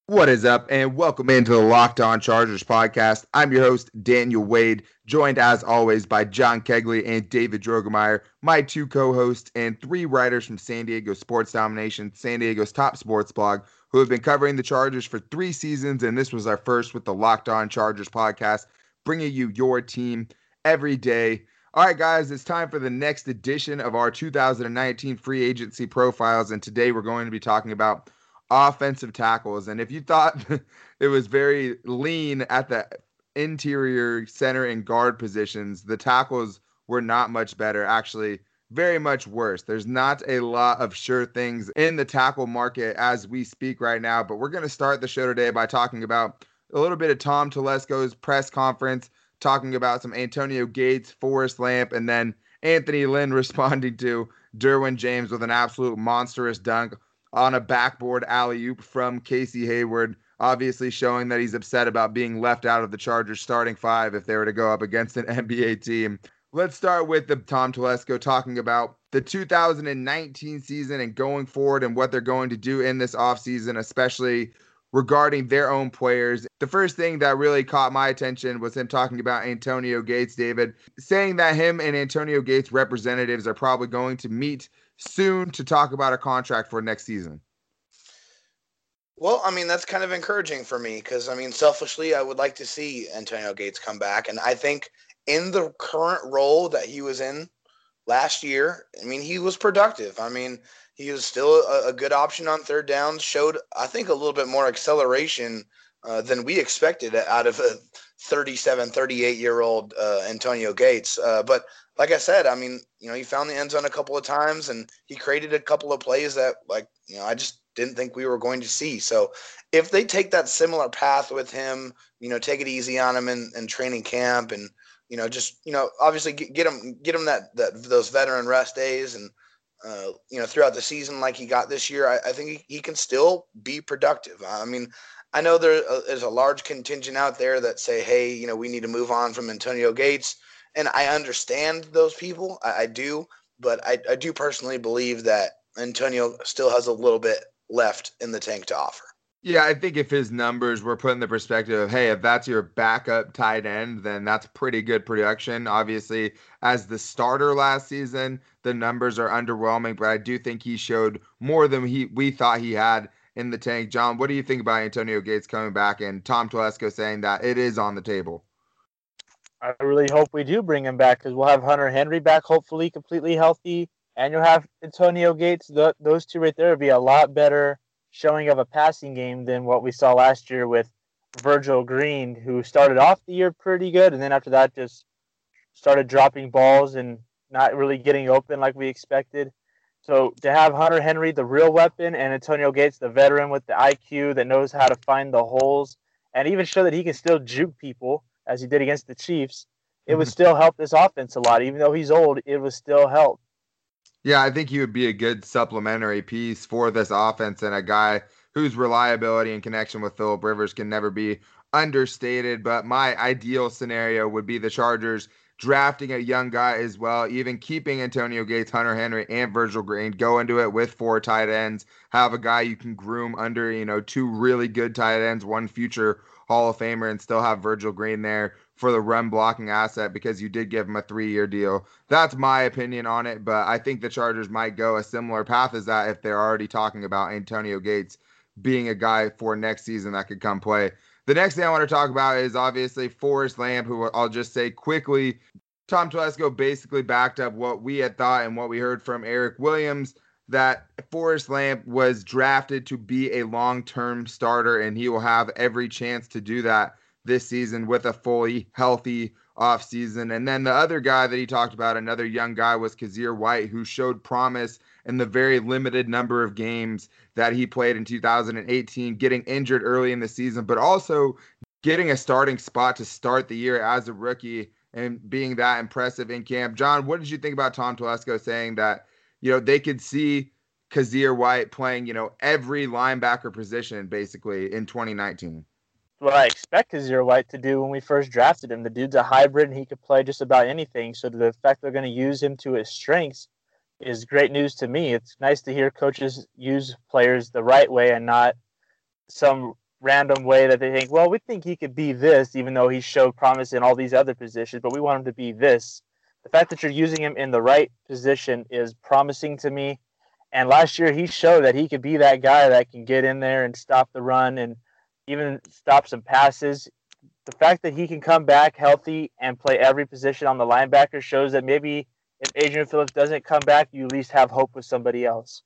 What is up, and welcome into the Locked On Chargers podcast. I'm your host, Daniel Wade, joined as always by John Kegley and David Drogemeyer, my two co-hosts and three writers from San Diego Sports Domination, San Diego's top sports blog, who have been covering the Chargers for 3 seasons, and this was our first with the Locked On Chargers podcast, bringing you your team every day. All right, guys, it's time for the next edition of our 2019 free agency profiles, and today we're going to be talking about offensive tackles. And if you thought it was very lean at the interior center and guard positions, the tackles were not much better. Actually, very much worse. There's not a lot of sure things in the tackle market as we speak right now. But we're going to start the show today by talking about a little bit of Tom Telesco's press conference, talking about some Antonio Gates, Forrest Lamp, and then Anthony Lynn responding to Derwin James with an absolute monstrous dunk on a backboard alley-oop from Casey Hayward, obviously showing that he's upset about being left out of the Chargers starting five if they were to go up against an NBA team. Let's start with the Tom Telesco talking about the 2019 season and going forward and what they're going to do in this offseason, especially regarding their own players. The first thing that really caught my attention was him talking about Antonio Gates, David, saying that him and Antonio Gates representatives are probably going to meet soon to talk about a contract for next season. Well, I mean, that's kind of encouraging for me because, I mean, selfishly, I would like to see Antonio Gates come back. And I think in the current role that he was in last year, I mean, he was productive. I mean, he was still a good option on third down, showed, I think, a little bit more acceleration than we expected out of a 37, 38-year-old Antonio Gates. But like I said, I mean, he found the end zone a couple of times and he created a couple of plays that, I just didn't think we were going to see. So if they take that similar path with him, take it easy on him in training camp and, obviously get him those veteran rest days and, throughout the season like he got this year, I think he can still be productive. I mean, I know there's a large contingent out there that say, hey, we need to move on from Antonio Gates. And I understand those people. I do. But I do personally believe that Antonio still has a little bit left in the tank to offer. Yeah, I think if his numbers were put in the perspective of, hey, if that's your backup tight end, then that's pretty good production. Obviously, as the starter last season, the numbers are underwhelming, but I do think he showed more than we thought he had in the tank. John, what do you think about Antonio Gates coming back and Tom Telesco saying that it is on the table? I really hope we do bring him back because we'll have Hunter Henry back, hopefully completely healthy, and you'll have Antonio Gates. Those two right there would be a lot better showing of a passing game than what we saw last year with Virgil Green, who started off the year pretty good, and then after that just started dropping balls and not really getting open like we expected. So to have Hunter Henry, the real weapon, and Antonio Gates, the veteran with the IQ that knows how to find the holes and even show that he can still juke people, as he did against the Chiefs, it would still help this offense a lot. Even though he's old, it would still help. Yeah, I think he would be a good supplementary piece for this offense and a guy whose reliability and connection with Phillip Rivers can never be understated. But my ideal scenario would be the Chargers drafting a young guy as well, even keeping Antonio Gates, Hunter Henry, and Virgil Green, go into it with 4 tight ends, have a guy you can groom under, 2 really good tight ends, 1 future Hall of Famer, and still have Virgil Green there for the run blocking asset because you did give him a 3-year deal. That's my opinion on it, but I think the Chargers might go a similar path as that if they're already talking about Antonio Gates being a guy for next season that could come play. The next thing I want to talk about is obviously Forrest Lamp, who I'll just say quickly, Tom Telesco basically backed up what we had thought and what we heard from Eric Williams, that Forrest Lamp was drafted to be a long-term starter, and he will have every chance to do that this season with a fully healthy offseason. And then the other guy that he talked about, another young guy, was Kyzir White, who showed promise in the very limited number of games that he played in 2018, getting injured early in the season, but also getting a starting spot to start the year as a rookie and being that impressive in camp. John, what did you think about Tom Telesco saying that they could see Kyzir White playing, every linebacker position basically in 2019? What I expect Kyzir White to do when we first drafted him. The dude's a hybrid and he could play just about anything. So the fact they're going to use him to his strengths is great news to me. It's nice to hear coaches use players the right way and not some random way that they think, well, we think he could be this, even though he showed promise in all these other positions, but we want him to be this. The fact that you're using him in the right position is promising to me. And last year, he showed that he could be that guy that can get in there and stop the run and even stop some passes. The fact that he can come back healthy and play every position on the linebacker shows that maybe if Adrian Phillips doesn't come back, you at least have hope with somebody else.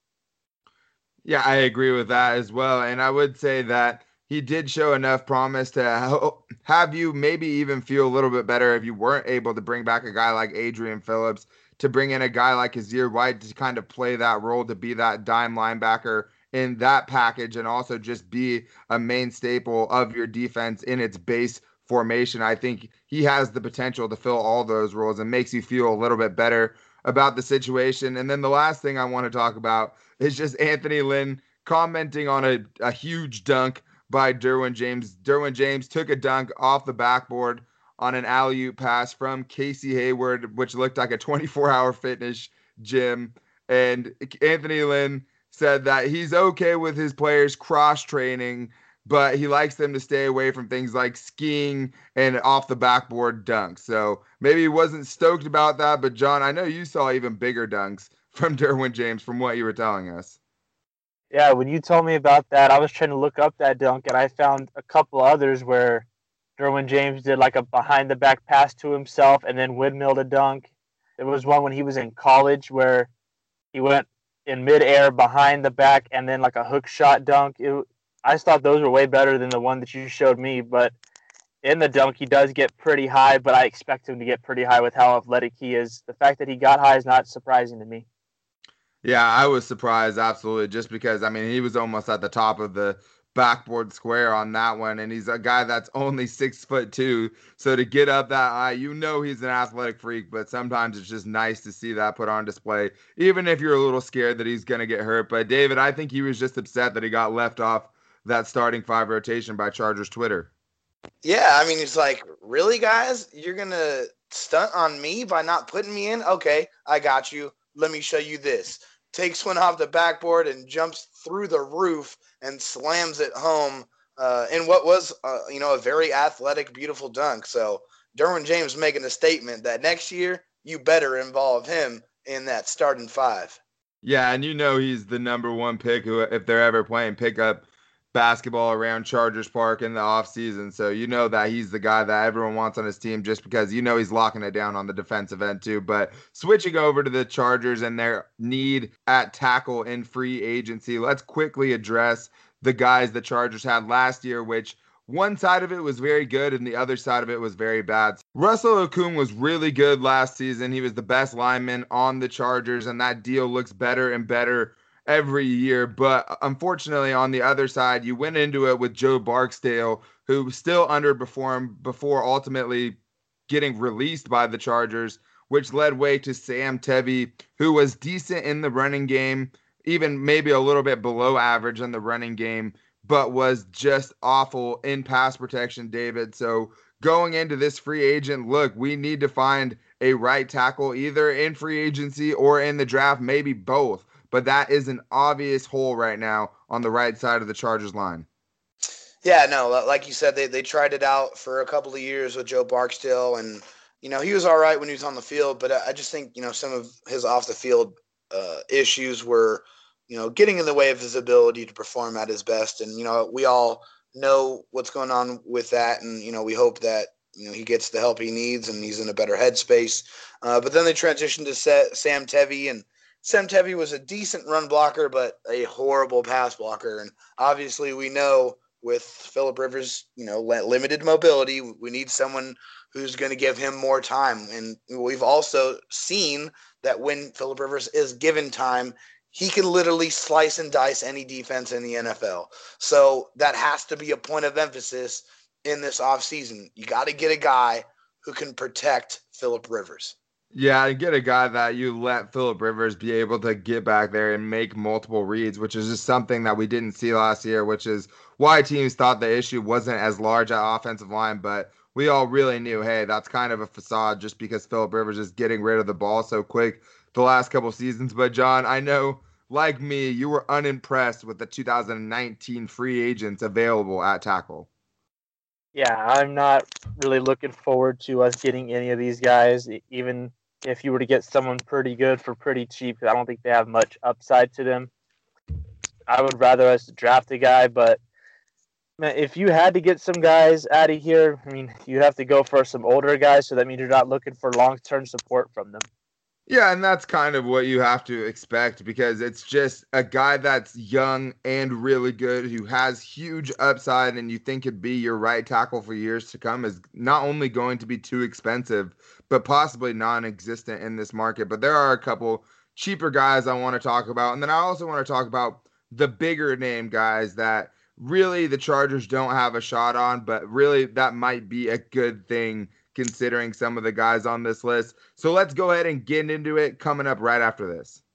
Yeah, I agree with that as well. And I would say that he did show enough promise to have you maybe even feel a little bit better if you weren't able to bring back a guy like Adrian Phillips, to bring in a guy like Azir White to kind of play that role, to be that dime linebacker in that package, and also just be a main staple of your defense in its base formation. I think he has the potential to fill all those roles and makes you feel a little bit better about the situation. And then the last thing I want to talk about is just Anthony Lynn commenting on a huge dunk by Derwin James. Derwin James took a dunk off the backboard on an alley-oop pass from Casey Hayward, which looked like a 24-hour fitness gym. And Anthony Lynn said that he's okay with his players cross-training, but he likes them to stay away from things like skiing and off the backboard dunks. So maybe he wasn't stoked about that, but John, I know you saw even bigger dunks from Derwin James from what you were telling us. Yeah, when you told me about that, I was trying to look up that dunk, and I found a couple others where Derwin James did like a behind-the-back pass to himself and then windmilled a dunk. There was one when he was in college where he went in midair behind the back and then like a hook shot dunk. I thought those were way better than the one that you showed me, but in the dunk, he does get pretty high, but I expect him to get pretty high with how athletic he is. The fact that he got high is not surprising to me. Yeah, I was surprised, absolutely, just because, I mean, he was almost at the top of the backboard square on that one, and he's a guy that's only 6'2", so to get up that high, you know he's an athletic freak, but sometimes it's just nice to see that put on display, even if you're a little scared that he's going to get hurt. But David, I think he was just upset that he got left off that starting five rotation by Chargers Twitter. Yeah, I mean, it's like, really, guys? You're going to stunt on me by not putting me in? Okay, I got you. Let me show you this. Takes one off the backboard and jumps through the roof and slams it home in what was, a very athletic, beautiful dunk. So Derwin James making a statement that next year you better involve him in that starting five. Yeah, and you know he's the number one pick who, if they're ever playing pickup basketball around Chargers Park in the offseason. So you know that he's the guy that everyone wants on his team, just because you know he's locking it down on the defensive end too. But switching over to the Chargers and their need at tackle in free agency, let's quickly address the guys the Chargers had last year, which one side of it was very good and the other side of it was very bad. Russell Okung was really good last season. He was the best lineman on the Chargers, and that deal looks better and better every year. But unfortunately, on the other side, you went into it with Joe Barksdale, who still underperformed before ultimately getting released by the Chargers, which led way to Sam Tevi, who was decent in the running game, even maybe a little bit below average in the running game, but was just awful in pass protection, David. So going into this free agent look, we need to find a right tackle either in free agency or in the draft, maybe both. But that is an obvious hole right now on the right side of the Chargers line. Yeah, no, like you said, they tried it out for a couple of years with Joe Barksdale, and, he was all right when he was on the field, but I just think, some of his off-the-field issues were, getting in the way of his ability to perform at his best. And, we all know what's going on with that, and, we hope that, he gets the help he needs and he's in a better headspace. But then they transitioned to Sam Tevi, and Sam Tevi was a decent run blocker, but a horrible pass blocker. And obviously we know with Phillip Rivers, limited mobility, we need someone who's going to give him more time. And we've also seen that when Phillip Rivers is given time, he can literally slice and dice any defense in the NFL. So that has to be a point of emphasis in this offseason. You got to get a guy who can protect Phillip Rivers. Yeah, and get a guy that you let Phillip Rivers be able to get back there and make multiple reads, which is just something that we didn't see last year, which is why teams thought the issue wasn't as large at offensive line. But we all really knew, hey, that's kind of a facade just because Phillip Rivers is getting rid of the ball so quick the last couple seasons. But, John, I know like me, you were unimpressed with the 2019 free agents available at tackle. Yeah, I'm not really looking forward to us getting any of these guys, even if you were to get someone pretty good for pretty cheap. I don't think they have much upside to them. I would rather us draft a guy, but man, if you had to get some guys out of here, I mean, you have to go for some older guys, so that means you're not looking for long-term support from them. Yeah, and that's kind of what you have to expect because it's just a guy that's young and really good who has huge upside and you think could be your right tackle for years to come is not only going to be too expensive, but possibly non-existent in this market. But there are a couple cheaper guys I want to talk about. And then I also want to talk about the bigger name guys that really the Chargers don't have a shot on, but really that might be a good thing considering some of the guys on this list. So let's go ahead and get into it coming up right after this.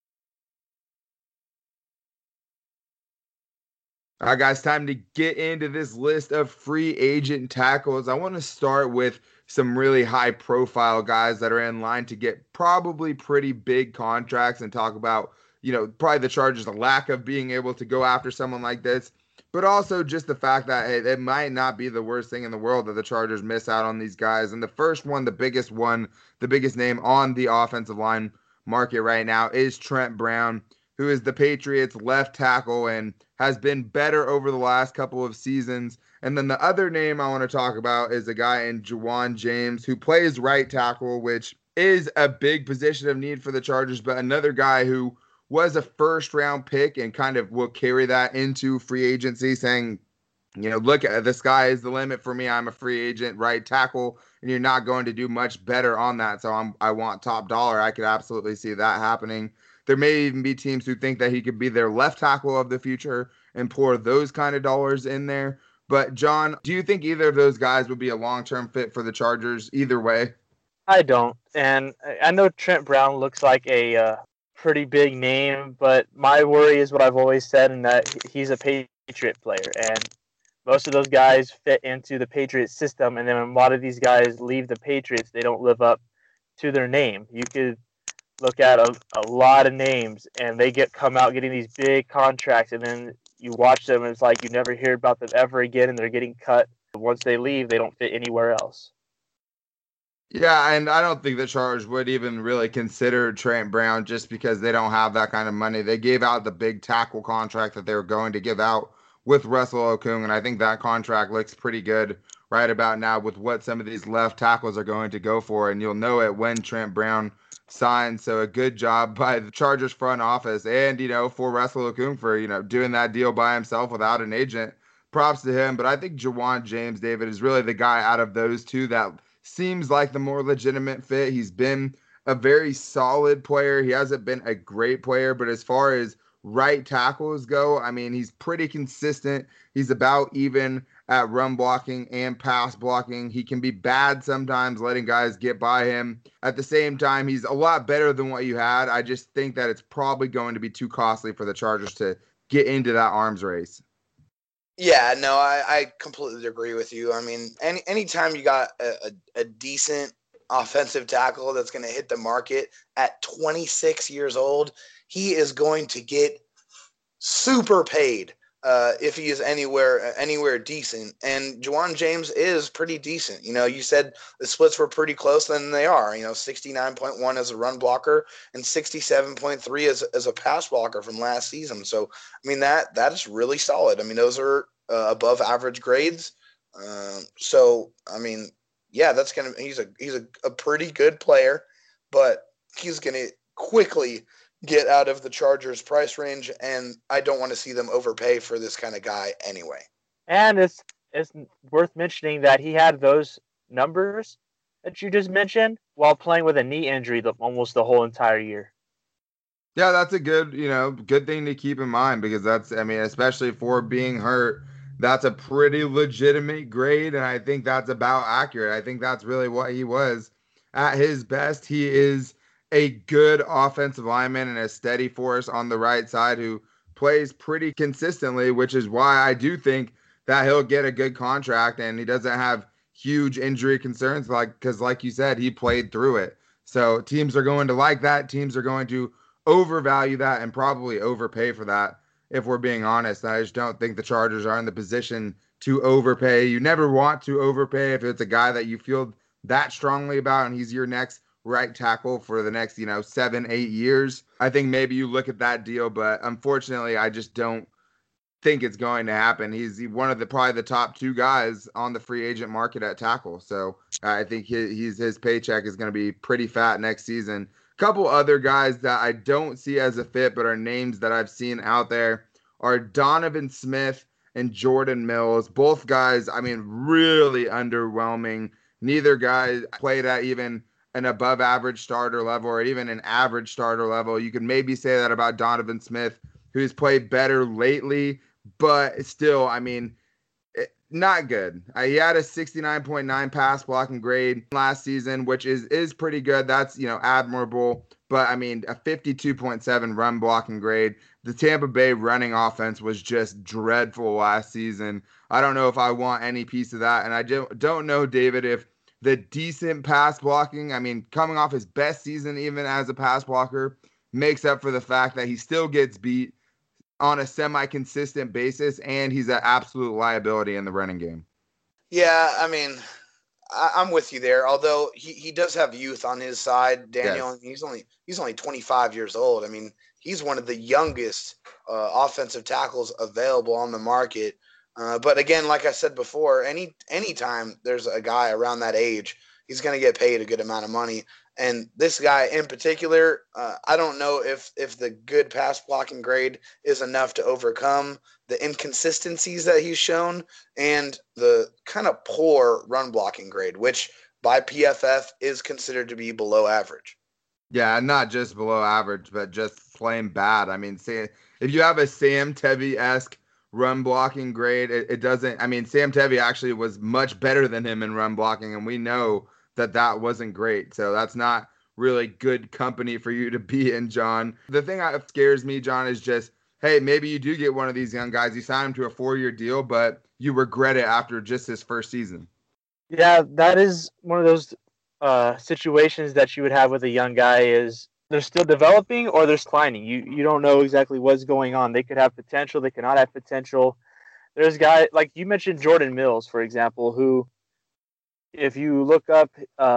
All right, guys, time to get into this list of free agent tackles. I want to start with some really high profile guys that are in line to get probably pretty big contracts and talk about, probably the Chargers' lack of being able to go after someone like this. But also just the fact that it might not be the worst thing in the world that the Chargers miss out on these guys. And the first one, the biggest name on the offensive line market right now is Trent Brown, who is the Patriots' left tackle and has been better over the last couple of seasons. And then the other name I want to talk about is a guy in Ja'Wuan James, who plays right tackle, which is a big position of need for the Chargers, but another guy who was a first-round pick and kind of will carry that into free agency, saying, look, the sky is the limit for me. I'm a free agent, right tackle, and you're not going to do much better on that. So I want top dollar. I could absolutely see that happening. There may even be teams who think that he could be their left tackle of the future and pour those kind of dollars in there. But, John, do you think either of those guys would be a long-term fit for the Chargers either way? I don't. And I know Trent Brown looks like a pretty big name, but my worry is what I've always said, and that he's a Patriot player. And most of those guys fit into the Patriot system, and then when a lot of these guys leave the Patriots, they don't live up to their name. You could look at a lot of names, and they come out getting these big contracts, and then you watch them, and it's like you never hear about them ever again, and they're getting cut. Once they leave, they don't fit anywhere else. Yeah, and I don't think the Chargers would even really consider Trent Brown just because they don't have that kind of money. They gave out the big tackle contract that they were going to give out with Russell Okung, and I think that contract looks pretty good right about now with what some of these left tackles are going to go for, and you'll know it when Trent Brown signs. So a good job by the Chargers front office and, for Russell Okung for, doing that deal by himself without an agent. Props to him, but I think Ja'Wuan James, David, is really the guy out of those two that seems like the more legitimate fit. He's been a very solid player. He hasn't been a great player, but as far as right tackles go, I mean, he's pretty consistent. He's about even at run blocking and pass blocking. He can be bad sometimes, letting guys get by him. At the same time, he's a lot better than what you had. I just think that it's probably going to be too costly for the Chargers to get into that arms race. Yeah, no, I completely agree with you. I mean, anytime you got a decent offensive tackle that's going to hit the market at 26 years old, he is going to get super paid if he is anywhere decent. And Ja'Wuan James is pretty decent. You said the splits were pretty close, then they are. 69.1 as a run blocker and 67.3 as a pass blocker from last season. So, I mean, that is really solid. I mean, those are above average grades. So, I mean, yeah, he's a pretty good player, but he's going to quickly get out of the Chargers price range, and I don't want to see them overpay for this kind of guy anyway. And it's worth mentioning that he had those numbers that you just mentioned while playing with a knee injury almost the whole entire year. Yeah, that's a good thing to keep in mind because especially for being hurt, that's a pretty legitimate grade, and I think that's about accurate. I think that's really what he was. At his best, he is a good offensive lineman and a steady force on the right side who plays pretty consistently, which is why I do think that he'll get a good contract and he doesn't have huge injury concerns because like you said, he played through it. So teams are going to like that. Teams are going to overvalue that and probably overpay for that, if we're being honest. I just don't think the Chargers are in the position to overpay. You never want to overpay if it's a guy that you feel that strongly about and he's your next right tackle for the next, 7-8 years. I think maybe you look at that deal, but unfortunately, I just don't think it's going to happen. He's one of probably the top two guys on the free agent market at tackle. So I think his paycheck is going to be pretty fat next season. Couple other guys that I don't see as a fit, but are names that I've seen out there are Donovan Smith and Jordan Mills. Both guys, I mean, really underwhelming. Neither guy played at even an above average starter level or even an average starter level. You could maybe say that about Donovan Smith, who's played better lately, but still, I mean, not good. He had a 69.9 pass blocking grade last season, which is pretty good. That's, admirable. But, I mean, a 52.7 run blocking grade. The Tampa Bay running offense was just dreadful last season. I don't know if I want any piece of that. And I don't know, David, if the decent pass blocking, I mean, coming off his best season even as a pass blocker, makes up for the fact that he still gets beat on a semi-consistent basis, and he's an absolute liability in the running game. Yeah, I mean, I'm with you there. Although he does have youth on his side, Daniel. Yes. He's only 25 years old. I mean, he's one of the youngest offensive tackles available on the market. But again, like I said before, anytime there's a guy around that age, he's going to get paid a good amount of money. And this guy in particular, I don't know if the good pass blocking grade is enough to overcome the inconsistencies that he's shown and the kind of poor run blocking grade, which by PFF is considered to be below average. Yeah, not just below average, but just plain bad. I mean, if you have a Sam Tevi-esque run blocking grade, it doesn't – I mean, Sam Tevi actually was much better than him in run blocking, and we know – that wasn't great. So that's not really good company for you to be in, John. The thing that scares me, John, is just, hey, maybe you do get one of these young guys. You sign him to a 4-year deal, but you regret it after just his first season. Yeah, that is one of those situations that you would have with a young guy is they're still developing or they're declining. You don't know exactly what's going on. They could have potential. They could not have potential. There's guys, like you mentioned Jordan Mills, for example, who, if you look up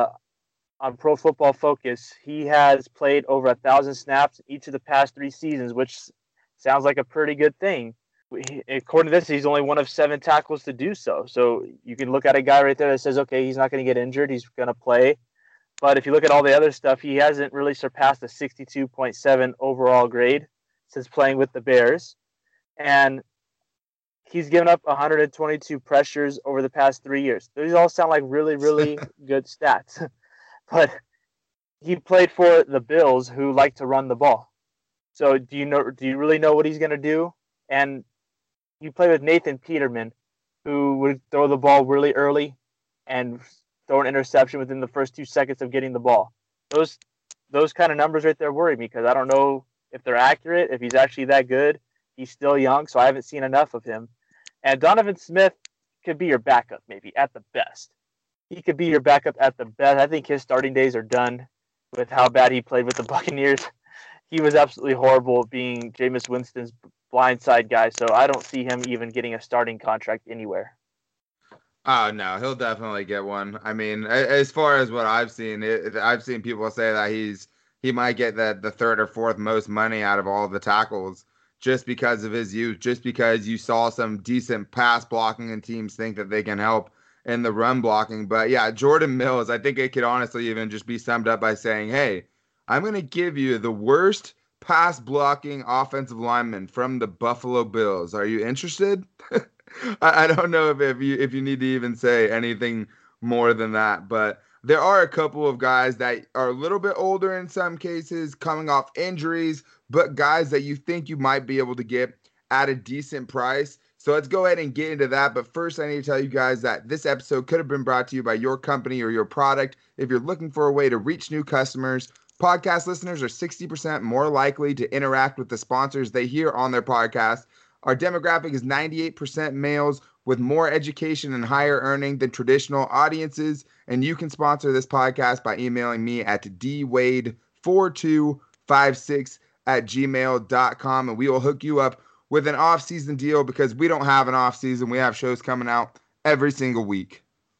on Pro Football Focus, he has played over 1,000 snaps each of the past 3 seasons, which sounds like a pretty good thing. According to this, he's only one of 7 tackles to do so. So you can look at a guy right there that says, okay, he's not going to get injured. He's going to play. But if you look at all the other stuff, he hasn't really surpassed a 62.7 overall grade since playing with the Bears. And he's given up 122 pressures over the past 3 years. These all sound like really, really good stats. But he played for the Bills, who like to run the ball. So do you really know what he's going to do? And you play with Nathan Peterman, who would throw the ball really early and throw an interception within the first 2 seconds of getting the ball. Those kind of numbers right there worry me because I don't know if they're accurate, if he's actually that good. He's still young, so I haven't seen enough of him. And Donovan Smith could be your backup, maybe, at the best. He could be your backup at the best. I think his starting days are done with how bad he played with the Buccaneers. He was absolutely horrible being Jameis Winston's blindside guy, so I don't see him even getting a starting contract anywhere. Oh, no, he'll definitely get one. I mean, as far as what I've seen, I've seen people say that he might get the 3rd or 4th most money out of all the tackles, just because of his youth, just because you saw some decent pass blocking and teams think that they can help in the run blocking. But yeah, Jordan Mills, I think it could honestly even just be summed up by saying, hey, I'm going to give you the worst pass blocking offensive lineman from the Buffalo Bills. Are you interested? I don't know if you need to even say anything more than that, but there are a couple of guys that are a little bit older in some cases, coming off injuries, but guys that you think you might be able to get at a decent price. So let's go ahead and get into that. But first, I need to tell you guys that this episode could have been brought to you by your company or your product. If you're looking for a way to reach new customers, podcast listeners are 60% more likely to interact with the sponsors they hear on their podcast. Our demographic is 98% males with more education and higher earning than traditional audiences. And you can sponsor this podcast by emailing me at dwade4256 @gmail.com, and we will hook you up with an off-season deal because we don't have an off-season. We have shows coming out every single week.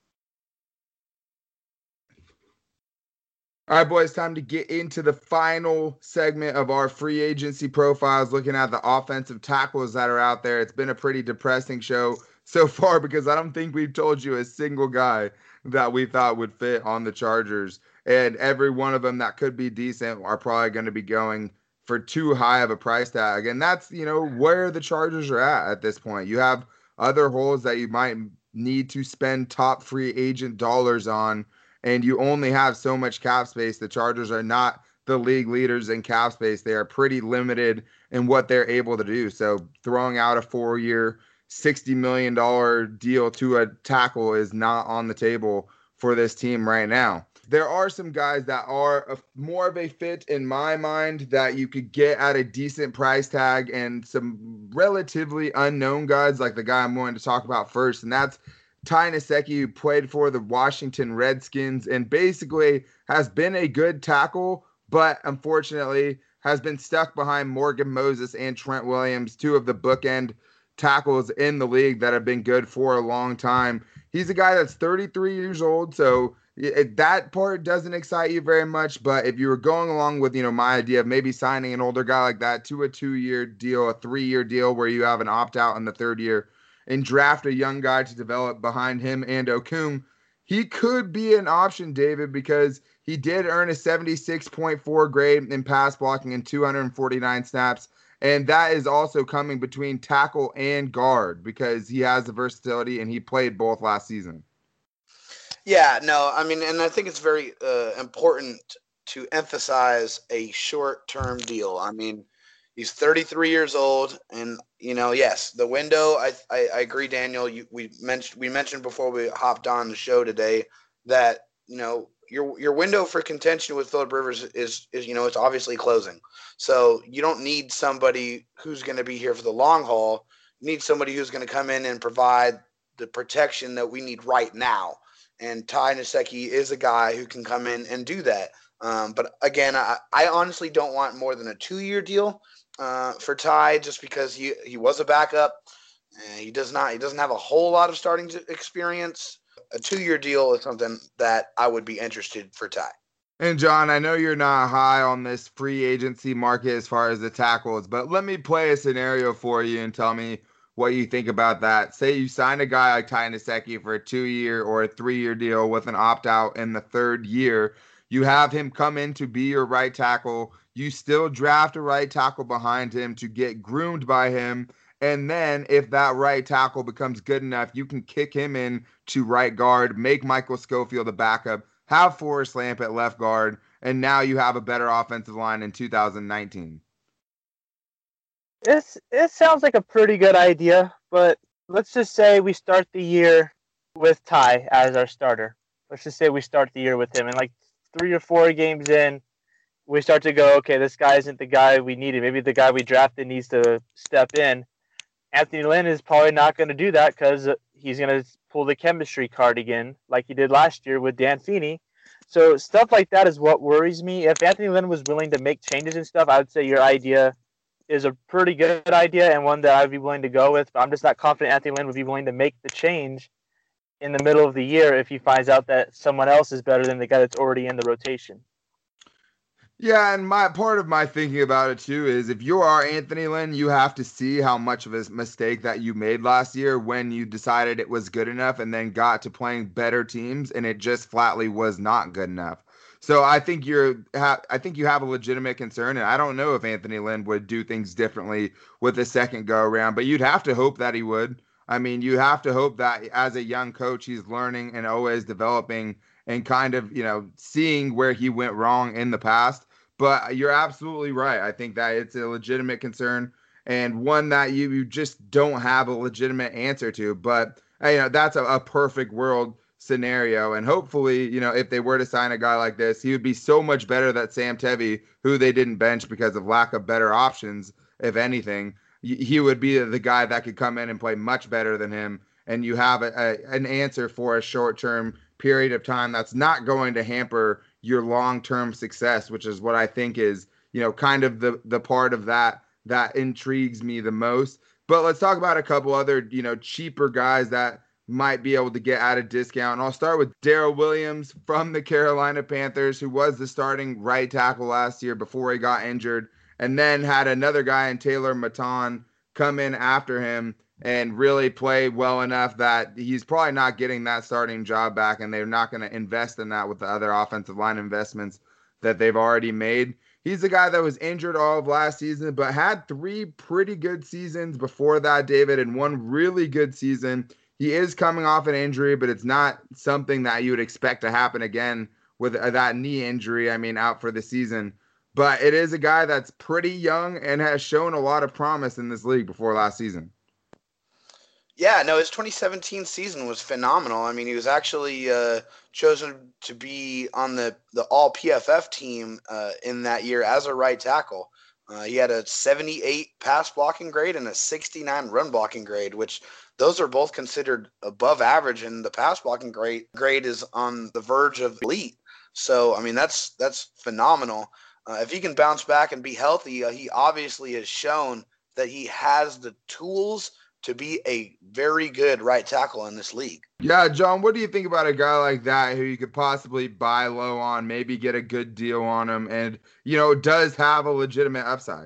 All right, boys, time to get into the final segment of our free agency profiles, looking at the offensive tackles that are out there. It's been a pretty depressing show so far because I don't think we've told you a single guy that we thought would fit on the Chargers. And every one of them that could be decent are probably going to be going for too high of a price tag. And that's, where the Chargers are at this point. You have other holes that you might need to spend top free agent dollars on, and you only have so much cap space. The Chargers are not the league leaders in cap space. They are pretty limited in what they're able to do. So throwing out a 4-year, $60 million deal to a tackle is not on the table for this team right now. There are some guys that are more of a fit in my mind that you could get at a decent price tag, and some relatively unknown guys like the guy I'm going to talk about first, and that's Ty Nsekhe, who played for the Washington Redskins and basically has been a good tackle, but unfortunately has been stuck behind Morgan Moses and Trent Williams, two of the bookend tackles in the league that have been good for a long time. He's a guy that's 33 years old, so that part doesn't excite you very much. But if you were going along with, my idea of maybe signing an older guy like that to a 2-year deal, a 3-year deal where you have an opt-out in the 3rd year, and draft a young guy to develop behind him and Okung, he could be an option, David, because he did earn a 76.4 grade in pass blocking and 249 snaps. And that is also coming between tackle and guard because he has the versatility and he played both last season. Yeah, no, I mean, and I think it's very important to emphasize a short-term deal. I mean, he's 33 years old, and yes, the window. I agree, Daniel. We mentioned before we hopped on the show today that your window for contention with Phillip Rivers is it's obviously closing. So you don't need somebody who's going to be here for the long haul. You need somebody who's going to come in and provide the protection that we need right now. And Ty Nsekhe is a guy who can come in and do that. But again, I honestly don't want more than a 2-year deal for Ty, just because he was a backup. He doesn't have a whole lot of starting experience. A 2-year deal is something that I would be interested for Ty. And John, I know you're not high on this free agency market as far as the tackles, but let me play a scenario for you and tell me what you think about that. Say you sign a guy like Ty Nsekhe for a 2-year or a 3-year deal with an opt-out in the 3rd year. You have him come in to be your right tackle. You still draft a right tackle behind him to get groomed by him. And then if that right tackle becomes good enough, you can kick him in to right guard, make Michael Schofield a backup, have Forrest Lamp at left guard, and now you have a better offensive line in 2019. It sounds like a pretty good idea, but let's just say we start the year with Ty as our starter. Let's just say we start the year with him, and like 3 or 4 games in, we start to go, okay, this guy isn't the guy we needed. Maybe the guy we drafted needs to step in. Anthony Lynn is probably not going to do that because he's going to pull the chemistry card again like he did last year with Dan Feeney. So stuff like that is what worries me. If Anthony Lynn was willing to make changes and stuff, I would say your idea is a pretty good idea and one that I'd be willing to go with. But I'm just not confident Anthony Lynn would be willing to make the change in the middle of the year if he finds out that someone else is better than the guy that's already in the rotation. Yeah, and part of my thinking about it too is if you are Anthony Lynn, you have to see how much of a mistake that you made last year when you decided it was good enough and then got to playing better teams and it just flatly was not good enough. So I think you have a legitimate concern, and I don't know if Anthony Lynn would do things differently with the second go around, but you'd have to hope that he would. I mean, you have to hope that as a young coach, he's learning and always developing and kind of, seeing where he went wrong in the past. But you're absolutely right. I think that it's a legitimate concern and one that you just don't have a legitimate answer to. But, that's a perfect world scenario. And hopefully, if they were to sign a guy like this, he would be so much better than Sam Tevi, who they didn't bench because of lack of better options, if anything. He would be the guy that could come in and play much better than him. And you have an answer for a short-term period of time that's not going to hamper your long-term success, which is what I think is, kind of the part of that intrigues me the most. But let's talk about a couple other, cheaper guys that might be able to get at a discount. And I'll start with Darrell Williams from the Carolina Panthers, who was the starting right tackle last year before he got injured, and then had another guy in Taylor Maton come in after him and really play well enough that he's probably not getting that starting job back, and they're not going to invest in that with the other offensive line investments that they've already made. He's the guy that was injured all of last season, but had 3 pretty good seasons before that, David, and 1 really good season. He is coming off an injury, but it's not something that you would expect to happen again with that knee injury, out for the season. But it is a guy that's pretty young and has shown a lot of promise in this league before last season. Yeah, no, his 2017 season was phenomenal. He was actually chosen to be on the All PFF team in that year as a right tackle. He had a 78 pass blocking grade and a 69 run blocking grade, which those are both considered above average, and the pass blocking grade is on the verge of elite. So, that's phenomenal. If he can bounce back and be healthy, he obviously has shown that he has the tools to be a very good right tackle in this league. Yeah, John, what do you think about a guy like that who you could possibly buy low on, maybe get a good deal on him, and, does have a legitimate upside?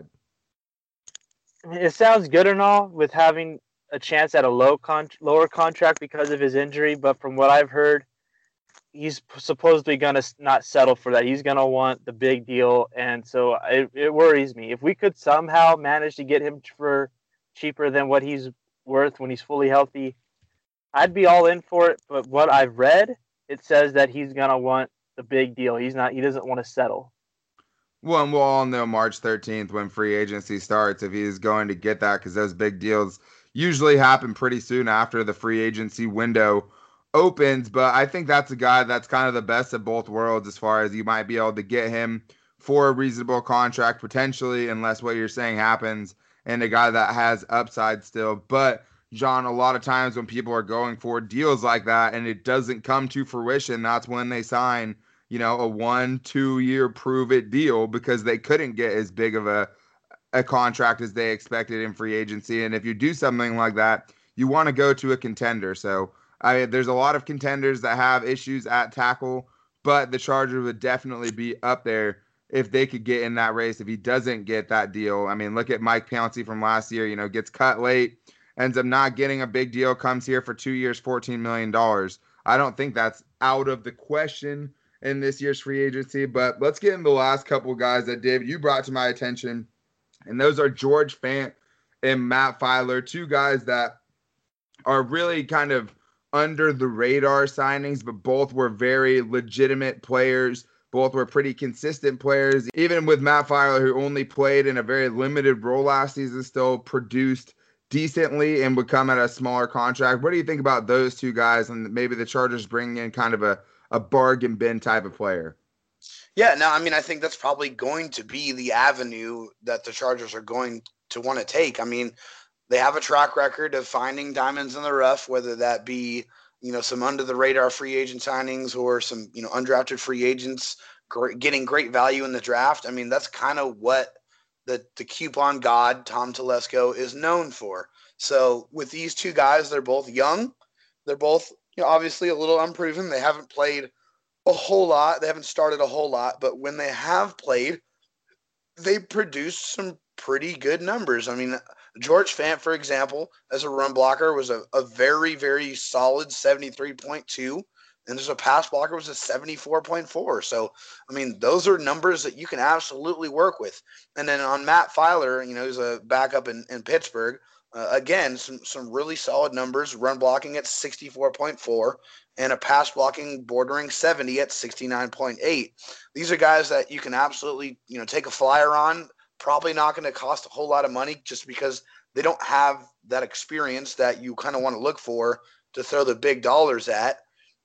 It sounds good and all with having a chance at a lower contract because of his injury, but from what I've heard, he's supposedly going to not settle for that. He's going to want the big deal, and so it worries me. If we could somehow manage to get him for cheaper than what he's worth when he's fully healthy, I'd be all in for it. But what I've read, it says that he's going to want the big deal. He doesn't want to settle. Well, and we'll all know March 13th when free agency starts if he's going to get that, because those big deals usually happen pretty soon after the free agency window opens. But I think that's a guy that's kind of the best of both worlds as far as you might be able to get him for a reasonable contract potentially, unless what you're saying happens, and a guy that has upside still. But John, a lot of times when people are going for deals like that and it doesn't come to fruition, that's when they sign, a 1-2 year prove it deal, because they couldn't get as big of a contract as they expected in free agency. And if you do something like that, you want to go to a contender. So there's a lot of contenders that have issues at tackle, but the Chargers would definitely be up there if they could get in that race. If he doesn't get that deal, look at Mike Pouncey from last year, gets cut late, ends up not getting a big deal, comes here for 2 years, $14 million. I don't think that's out of the question in this year's free agency. But let's get into the last couple of guys that, David, you brought to my attention, and those are George Fant and Matt Filer, 2 guys that are really kind of under the radar signings, but both were very legitimate players. Both were pretty consistent players. Even with Matt Filer, who only played in a very limited role last season, still produced decently and would come at a smaller contract. What do you think about those 2 guys, and maybe the Chargers bringing in kind of a bargain bin type of player? Yeah, no, I think that's probably going to be the avenue that the Chargers are going to want to take. They have a track record of finding diamonds in the rough, whether that be, some under the radar free agent signings or some, undrafted free agents getting great value in the draft. That's kind of what the coupon god, Tom Telesco, is known for. So with these 2 guys, they're both young. They're both, obviously a little unproven. They haven't played a whole lot. They haven't started a whole lot, but when they have played, they produced some pretty good numbers. George Fant, for example, as a run blocker, was a very, very solid 73.2, and as a pass blocker was a 74.4. So, those are numbers that you can absolutely work with. And then on Matt Filer, he's a backup in Pittsburgh. Again, some really solid numbers, run blocking at 64.4 and a pass blocking bordering 70 at 69.8. These are guys that you can absolutely, take a flyer on. Probably not going to cost a whole lot of money just because they don't have that experience that you kind of want to look for to throw the big dollars at,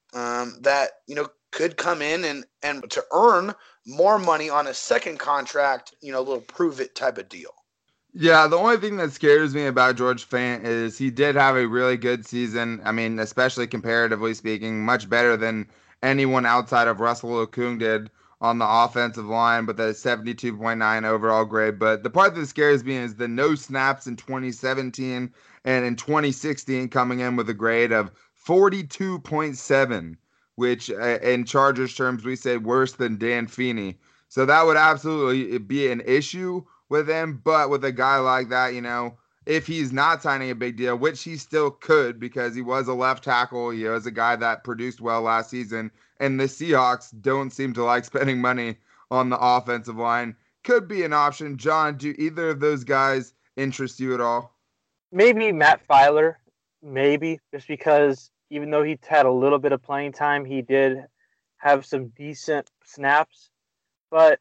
that, could come in and to earn more money on a second contract, a little prove it type of deal. Yeah, the only thing that scares me about George Fant is he did have a really good season. Especially comparatively speaking, much better than anyone outside of Russell Okung did on the offensive line, but the 72.9 overall grade. But the part that scares me is the no snaps in 2017 and in 2016 coming in with a grade of 42.7, which in Chargers terms, we say worse than Dan Feeney. So that would absolutely be an issue with him. But with a guy like that, if he's not signing a big deal, which he still could because he was a left tackle, he was a guy that produced well last season, and the Seahawks don't seem to like spending money on the offensive line, could be an option. John, do either of those guys interest you at all? Maybe Matt Filer, maybe, just because even though he had a little bit of playing time, he did have some decent snaps. But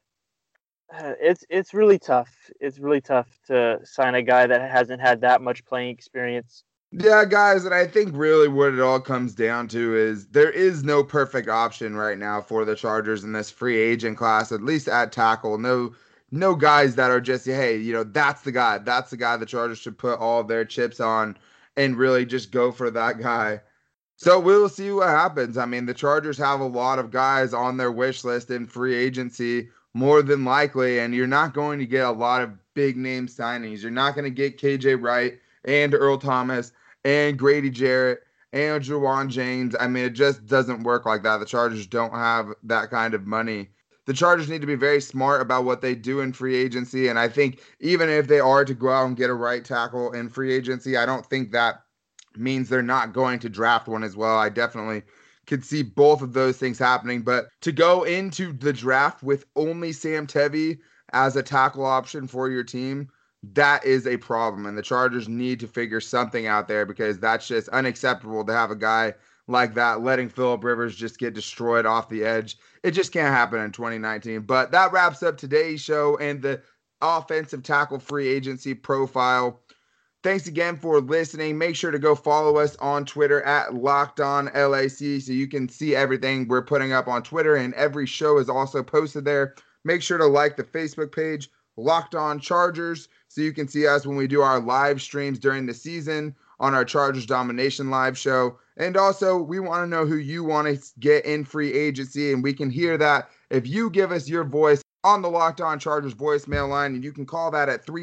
it's really tough. It's really tough to sign a guy that hasn't had that much playing experience. Yeah, guys, and I think really what it all comes down to is there is no perfect option right now for the Chargers in this free agent class, at least at tackle. No guys that are just, hey, that's the guy. That's the guy the Chargers should put all of their chips on and really just go for that guy. So we'll see what happens. I mean, the Chargers have a lot of guys on their wish list in free agency, more than likely, and you're not going to get a lot of big name signings. You're not going to get KJ Wright and Earl Thomas and Grady Jarrett and Juwan James. I mean, it just doesn't work like that. The Chargers don't have that kind of money. The Chargers need to be very smart about what they do in free agency, and I think even if they are to go out and get a right tackle in free agency, I don't think that means they're not going to draft one as well. I definitely could see both of those things happening. But to go into the draft with only Sam Tevi as a tackle option for your team, that is a problem. And the Chargers need to figure something out there because that's just unacceptable to have a guy like that letting Phillip Rivers just get destroyed off the edge. It just can't happen in 2019. But that wraps up today's show and the offensive tackle free agency profile. Thanks again for listening. Make sure to go follow us on Twitter at LockedOnLAC so you can see everything we're putting up on Twitter, and every show is also posted there. Make sure to like the Facebook page, Locked On Chargers, so you can see us when we do our live streams during the season on our Chargers Domination live show. And also, we want to know who you want to get in free agency, and we can hear that if you give us your voice on the Locked On Chargers voicemail line, and you can call that at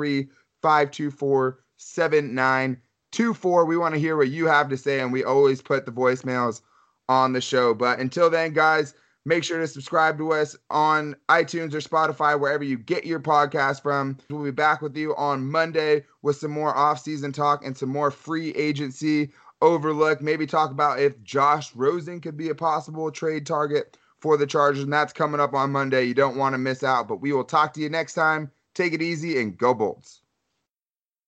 323-524-7924. We want to hear what you have to say, and we always put the voicemails on the show. But until then, guys, make sure to subscribe to us on iTunes or Spotify, wherever you get your podcast from. We'll be back with you on Monday with some more off-season talk and some more free agency overlook. Maybe talk about if Josh Rosen could be a possible trade target for the Chargers, and that's coming up on Monday. You don't want to miss out, but we will talk to you next time. Take it easy and go Bolts.